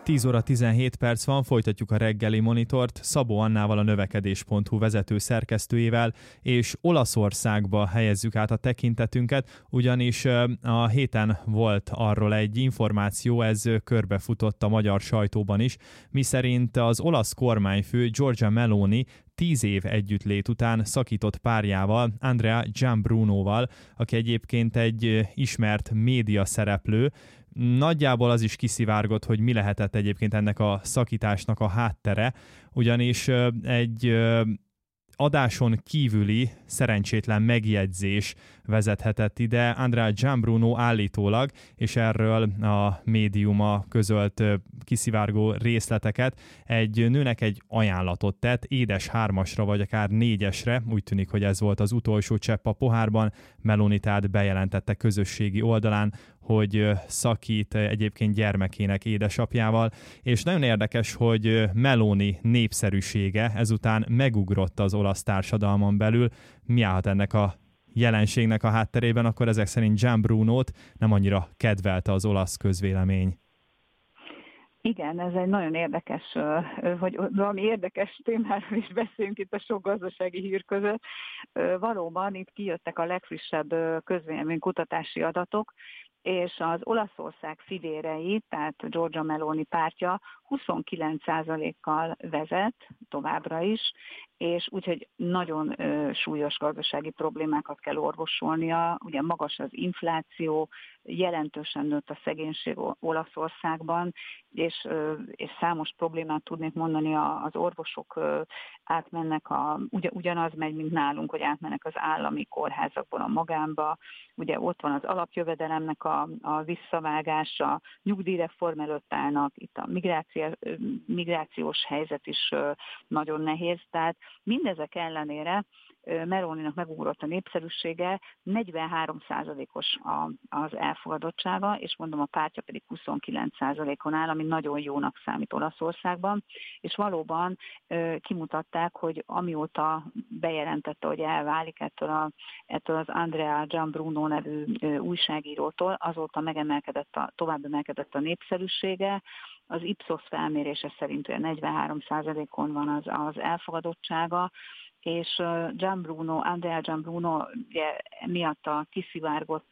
10 óra 17 perc van, folytatjuk a reggeli monitort Szabó Annával, a növekedés.hu vezető szerkesztőjével, és Olaszországba helyezzük át a tekintetünket, ugyanis a héten volt arról egy információ, ez körbefutott a magyar sajtóban is, miszerint az olasz kormányfő Giorgia Meloni 10 év együttlét után szakított párjával, Andrea Gianbrunoval, aki egyébként egy ismert média szereplő. Nagyjából az is kiszivárgott, hogy mi lehetett egyébként ennek a szakításnak a háttere, ugyanis egy adáson kívüli szerencsétlen megjegyzés vezethetett ide Andrea Gianbruno állítólag, és erről a médiuma közölt kiszivárgó részleteket. Egy nőnek egy ajánlatot tett, édes 3-asra vagy akár 4-esre, úgy tűnik, hogy ez volt az utolsó csepp a pohárban. Meloni tehát bejelentette közösségi oldalán, hogy szakít egyébként gyermekének édesapjával, és nagyon érdekes, hogy Meloni népszerűsége ezután megugrott az olasz társadalmon belül. Mi állhat ennek a jelenségnek a hátterében? Akkor ezek szerint Gianbrunót nem annyira kedvelte az olasz közvélemény. Igen, ez egy nagyon érdekes, hogy valami érdekes témáról is beszélünk itt a sok gazdasági hír között. Valóban itt kijöttek a legfrissebb közvéleménykutatási adatok, és az Olaszország fivérei, tehát Giorgia Meloni pártja 29%-kal vezet továbbra is, és úgyhogy nagyon súlyos gazdasági problémákat kell orvosolnia. Ugye magas az infláció, jelentősen nőtt a szegénység Olaszországban, és számos problémát tudnék mondani, az orvosok átmennek, ugyanaz megy, mint nálunk, hogy átmennek az állami kórházakból a magánba. Ugye ott van az alapjövedelemnek a visszavágása, nyugdíjreform előtt állnak, itt a migrációs helyzet is nagyon nehéz, tehát mindezek ellenére Meloninak megugrott a népszerűsége, 43%-os az elfogadottsága, és mondom, a pártja pedig 29%-on áll, ami nagyon jónak számít Olaszországban, és valóban kimutatták, hogy amióta bejelentette, hogy elválik ettől az Andrea Gianbruno nevű újságírótól, azóta tovább emelkedett a népszerűsége. Az Ipsos felmérése szerint 43%-on van az elfogadottsága, és Andrea Gianbruno ugye, miatt a kiszivárgott,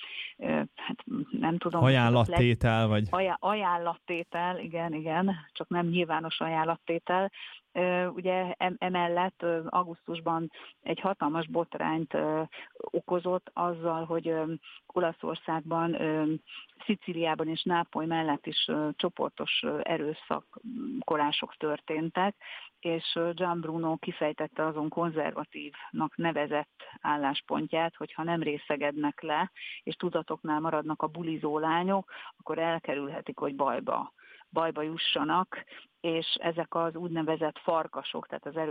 hát nem tudom... Ajánlattétel, vagy... Ajánlattétel, igen, csak nem nyilvános ajánlattétel. Ugye emellett augusztusban egy hatalmas botrányt okozott azzal, hogy Olaszországban, Szicíliában és Nápoly mellett is csoportos erőszakolások történtek, és Gianbruno kifejtette azon konzervatívnak nevezett álláspontját, hogy ha nem részegednek le, és tudatoknál maradnak a bulizó lányok, akkor elkerülhetik, hogy bajba jussanak, és ezek az úgynevezett farkasok, tehát az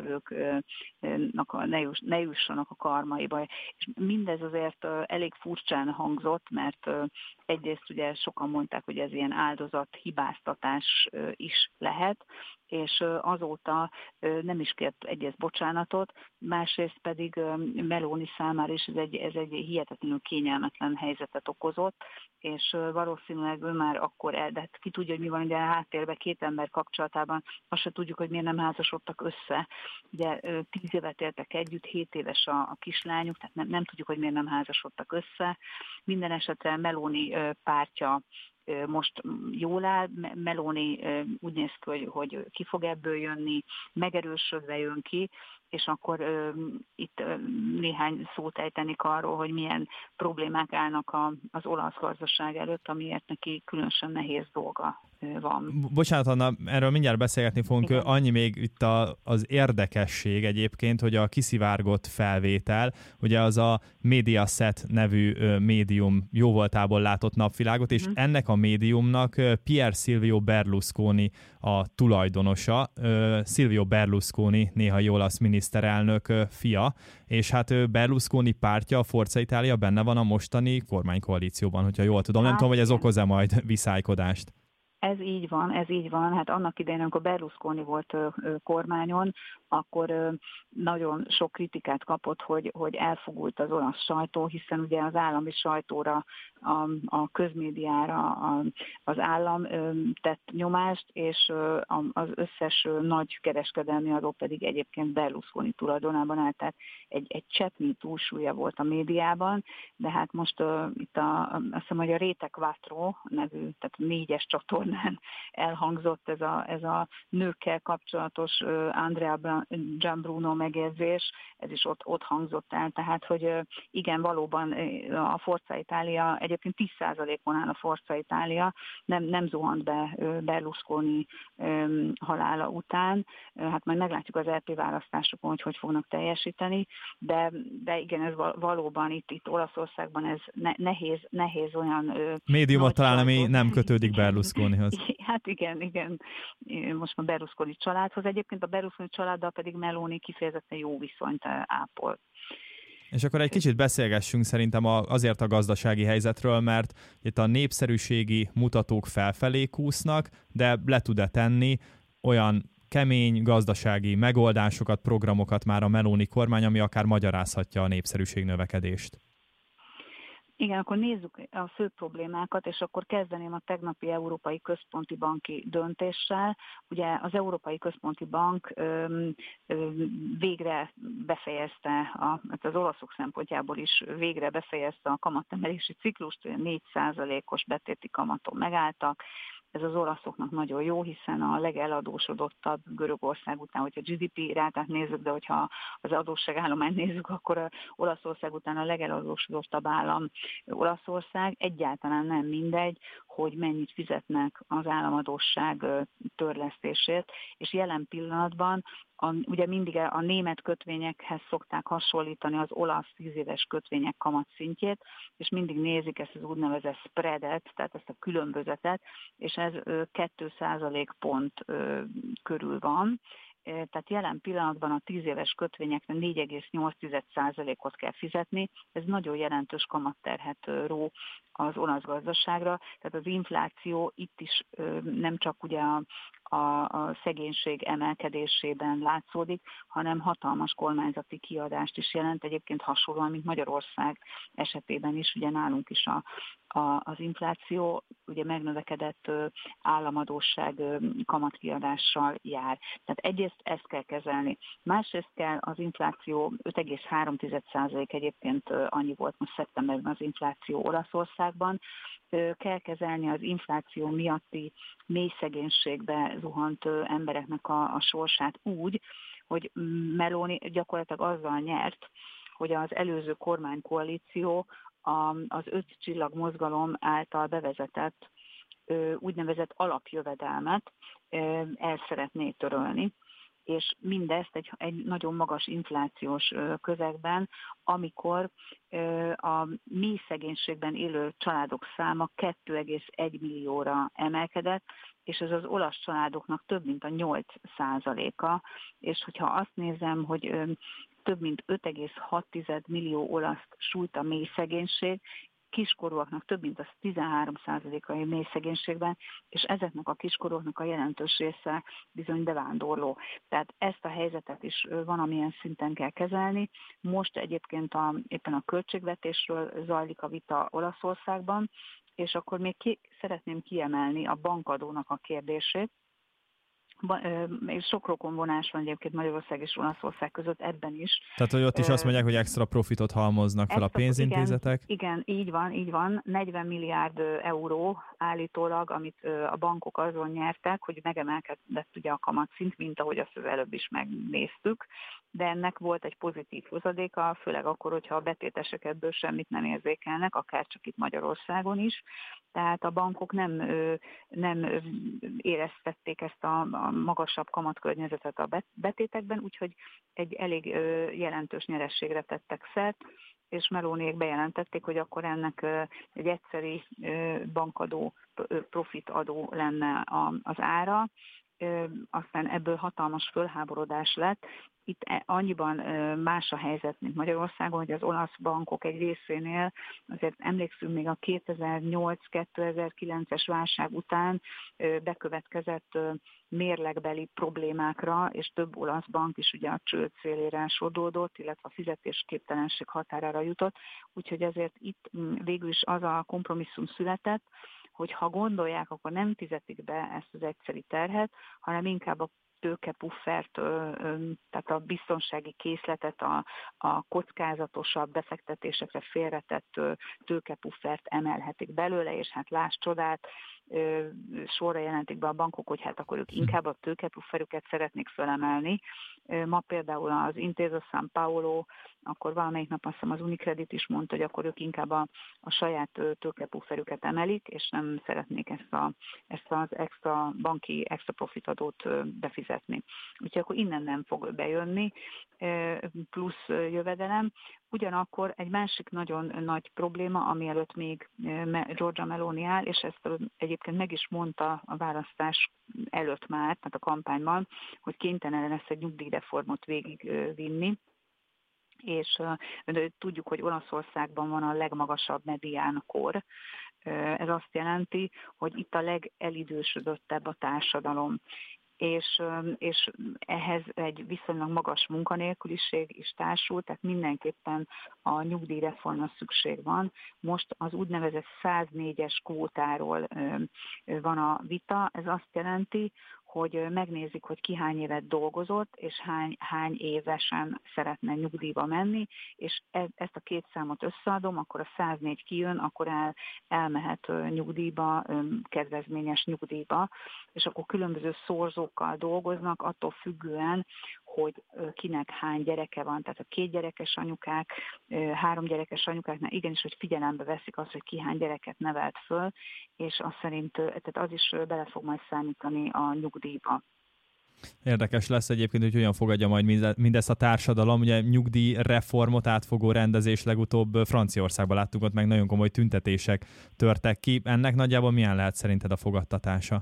erőszaktevőknek ne jussanak a karmaiba. És mindez azért elég furcsán hangzott, mert egyrészt ugye sokan mondták, hogy ez ilyen áldozathibáztatás is lehet, és azóta nem is kért egyrészt bocsánatot, másrészt pedig Meloni számára is ez egy hihetetlenül kényelmetlen helyzetet okozott, és valószínűleg ő már akkor de ki tudja, hogy mi van ugye a háttérben 2 ember kapcsolatában, azt se tudjuk, hogy miért nem házasodtak össze. Ugye 10 évet éltek együtt, 7 éves a kislányuk, tehát nem tudjuk, hogy miért nem házasodtak össze. Minden esetre Meloni pártja most jól áll, Meloni úgy néz ki, hogy ki fog ebből jönni, megerősödve jön ki, és akkor itt néhány szót ejtenik arról, hogy milyen problémák állnak az olasz gazdaság előtt, amiért neki különösen nehéz dolga van. Bocsánat, Anna, erről mindjárt beszélgetni fogunk. Igen. Annyi még itt az érdekesség egyébként, hogy a kiszivárgott felvétel, ugye az a Mediaset nevű médium jóvoltából látott napvilágot, és ennek a médiumnak Pier Silvio Berlusconi a tulajdonosa. Silvio Berlusconi, néha olasz miniszterelnök fia, és hát Berlusconi pártja, a Forza Italia benne van a mostani kormánykoalícióban, hogyha jól tudom. Nem tudom, hogy ez okoz-e majd viszálykodást. Ez így van. Hát annak idején, amikor Berlusconi volt kormányon, akkor nagyon sok kritikát kapott, hogy elfogult az olasz sajtó, hiszen ugye az állami sajtóra, a közmédiára az állam tett nyomást, és az összes nagy kereskedelmi adó pedig egyébként Berlusconi tulajdonában állt, tehát egy cseppnyi túlsúlya volt a médiában, de hát most itt azt hiszem, hogy a Rete Quattro nevű, tehát 4-es csatornán elhangzott ez a nőkkel kapcsolatos Andrea Gianbruno megjegyzés, ez is ott hangzott el, tehát hogy igen, valóban a Forza Italia, egyébként 10%-on áll a Forza Italia, nem zuhant be Berlusconi halála után, hát majd meglátjuk az EP választásokon, hogy fognak teljesíteni, de igen, ez valóban itt Olaszországban ez nehéz olyan... Médiumot talán, ami nem kötődik Berlusconihoz. Hát igen, most már Berlusconi családhoz. Egyébként a Berlusconi családdal pedig Meloni kifejezetten jó viszonyt ápol. És akkor egy kicsit beszélgessünk szerintem azért a gazdasági helyzetről, mert itt a népszerűségi mutatók felfelé kúsznak, de le tud-e tenni olyan kemény gazdasági megoldásokat, programokat már a Meloni kormány, ami akár magyarázhatja a népszerűség növekedést? Igen, akkor nézzük a fő problémákat, és akkor kezdeném a tegnapi Európai Központi Banki döntéssel. Ugye az Európai Központi Bank végre befejezte, az olaszok szempontjából is végre befejezte a kamatemelési ciklust, 4%-os betéti kamaton megálltak. Ez az olaszoknak nagyon jó, hiszen a legeladósodottabb Görögország után, hogyha GDP rátát nézzük, de hogyha az adósságállományt nézzük, akkor Olaszország után a legeladósodottabb állam Olaszország. Egyáltalán nem mindegy, hogy mennyit fizetnek az államadósság törlesztésért, és jelen pillanatban ugye mindig a német kötvényekhez szokták hasonlítani az olasz 10 éves kötvények kamatszintjét, és mindig nézik ezt az úgynevezett spreadet, tehát ezt a különbözetet, és ez 2% pont körül van. Tehát jelen pillanatban a 10 éves kötvényekre 4,8%-ot kell fizetni, ez nagyon jelentős kamatterhet ró az olasz gazdaságra, tehát az infláció itt is nem csak ugye a szegénység emelkedésében látszódik, hanem hatalmas kormányzati kiadást is jelent, egyébként hasonlóan, mint Magyarország esetében is, ugye nálunk is az infláció ugye megnövekedett államadósság kamatkiadással jár. Tehát egyrészt ezt kell kezelni. Másrészt kell az infláció 5,3% egyébként annyi volt most szeptemberben az infláció Olaszországban, kell kezelni az infláció miatti mély szegénységbe zuhant embereknek a sorsát úgy, hogy Meloni gyakorlatilag azzal nyert, hogy az előző kormánykoalíció az 5 csillag mozgalom által bevezetett úgynevezett alapjövedelmet el szeretné törölni, és mindezt egy nagyon magas inflációs közegben, amikor a mély szegénységben élő családok száma 2,1 millióra emelkedett, és ez az olasz családoknak több mint a 8%-a, és hogyha azt nézem, hogy több mint 5,6 millió olaszt sújt a mély szegénység, kiskorúaknak több mint az 13%-a mély szegénységben, és ezeknek a kiskorúaknak a jelentős része bizony bevándorló. Tehát ezt a helyzetet is van, amilyen szinten kell kezelni. Most egyébként éppen a költségvetésről zajlik a vita Olaszországban, és akkor még szeretném kiemelni a bankadónak a kérdését. És sok rokonvonás van egyébként Magyarország és Olaszország között ebben is. Tehát, hogy ott is azt mondják, hogy extra profitot halmoznak fel a pénzintézetek? Igen, így van. 40 milliárd euró állítólag, amit a bankok azon nyertek, hogy megemelkedett ugye a kamatszint, mint ahogy azt az előbb is megnéztük, de ennek volt egy pozitív hozadéka, főleg akkor, hogyha a betétesek ebből semmit nem érzékelnek, akár csak itt Magyarországon is. Tehát a bankok nem éreztették ezt a magasabb kamatkörnyezetet a betétekben, úgyhogy egy elég jelentős nyerességre tettek szert, és Meloniék bejelentették, hogy akkor ennek egy egyszeri bankadó, profitadó lenne az ára, aztán ebből hatalmas fölháborodás lett. Itt annyiban más a helyzet, mint Magyarországon, hogy az olasz bankok egy részénél, azért emlékszünk még a 2008-2009-es válság után bekövetkezett mérlegbeli problémákra, és több olasz bank is ugye a csőd szélére sodródott, illetve a fizetésképtelenség határára jutott. Úgyhogy ezért itt végül is az a kompromisszum született, hogy ha gondolják, akkor nem fizetik be ezt az egyszeri terhet, hanem inkább a tőkepuffert, tehát a biztonsági készletet, a kockázatosabb befektetésekre félretett tőkepuffert emelhetik belőle, és hát láss csodát, sorra jelentik be a bankok, hogy hát akkor ők inkább a tőkepufferüket szeretnék fölemelni. Ma például az Intesa San Paolo, akkor valamelyik nap azt hiszem az Unicredit is mondta, hogy akkor ők inkább a saját tőkepufferüket emelik, és nem szeretnék ezt az extra banki extra profitadót befizetni. Úgyhogy akkor innen nem fog bejönni plusz jövedelem. Ugyanakkor egy másik nagyon nagy probléma, ami előtt még Giorgia Meloni áll, és ezt egyébként meg is mondta a választás előtt már, tehát a kampányban, hogy kénytelen lesz egy nyugdíjreformot végigvinni. És tudjuk, hogy Olaszországban van a legmagasabb mediánkor. Ez azt jelenti, hogy itt a legelidősödöttebb a társadalom. És ehhez egy viszonylag magas munkanélküliség is társul, tehát mindenképpen a nyugdíjreformra szükség van. Most az úgynevezett 104-es kvótáról van a vita, ez azt jelenti, hogy megnézik, hogy ki hány évet dolgozott, és hány évesen szeretne nyugdíjba menni, és ezt a két számot összeadom, akkor a 104 kijön, akkor elmehet nyugdíjba, kedvezményes nyugdíjba, és akkor különböző szorzókkal dolgoznak, attól függően, hogy kinek hány gyereke van, tehát a 2 gyerekes anyukák, 3 gyerekes anyukáknál igenis, hogy figyelembe veszik azt, hogy ki hány gyereket nevelt föl, és azt szerint, tehát az is bele fog majd számítani a nyugdíjba. Érdekes lesz egyébként, hogy hogyan fogadja majd mindezt a társadalom. Ugye nyugdíjreformot átfogó rendezés legutóbb Franciaországban láttuk, ott meg nagyon komoly tüntetések törtek ki. Ennek nagyjából milyen lehet szerinted a fogadtatása?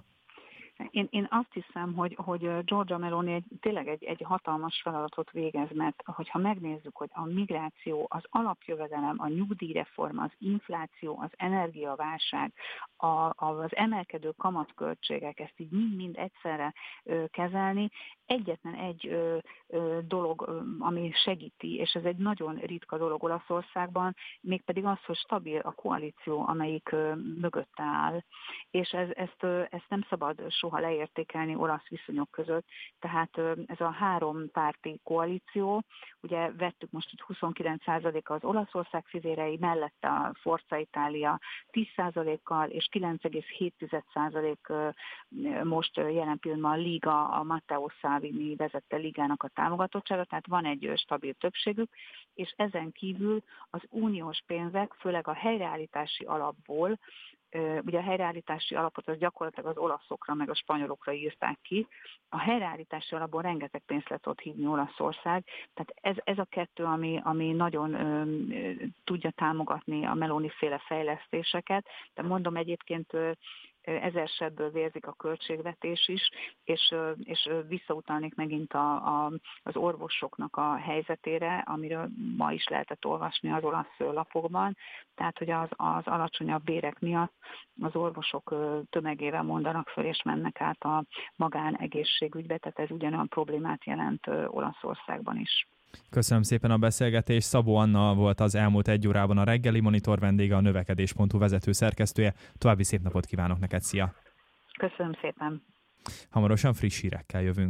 Én azt hiszem, hogy Giorgia Meloni tényleg egy hatalmas feladatot végez, mert hogyha megnézzük, hogy a migráció, az alapjövedelem, a nyugdíjreform, az infláció, az energiaválság, az emelkedő kamatköltségek, ezt így mind egyszerre kezelni, egyetlen egy dolog, ami segíti, és ez egy nagyon ritka dolog Olaszországban, mégpedig az, hogy stabil a koalíció, amelyik mögötte áll, és ezt nem szabad soha leértékelni olasz viszonyok között. Tehát ez a 3 párti koalíció, ugye vettük most itt 29%-a az Olaszország fivérei, mellette a Forza Italia 10%-kal, és 9,7% most jelen pillanatban a Liga, a Matteo Salvini vezette ligának a támogatottsága, tehát van egy stabil többségük, és ezen kívül az uniós pénzek, főleg a helyreállítási alapból, ugye a helyreállítási alapot az gyakorlatilag az olaszokra meg a spanyolokra írták ki. A helyreállítási alapból rengeteg pénzt lehet ott hívni Olaszország. Tehát ez a kettő, ami nagyon tudja támogatni a Meloni-féle fejlesztéseket. De mondom, egyébként 1000 sebből vérzik a költségvetés is, és visszautalnék megint az orvosoknak a helyzetére, amiről ma is lehetett olvasni az olasz lapokban, tehát hogy az alacsonyabb bérek miatt az orvosok tömegével mondanak föl, és mennek át a magánegészségügybe, tehát ez ugyanolyan problémát jelent Olaszországban is. Köszönöm szépen a beszélgetést. Szabó Anna volt az elmúlt 1 órában a Reggeli Monitor vendége, a növekedés.hu vezető szerkesztője. További szép napot kívánok neked, szia! Köszönöm szépen! Hamarosan friss hírekkel jövünk.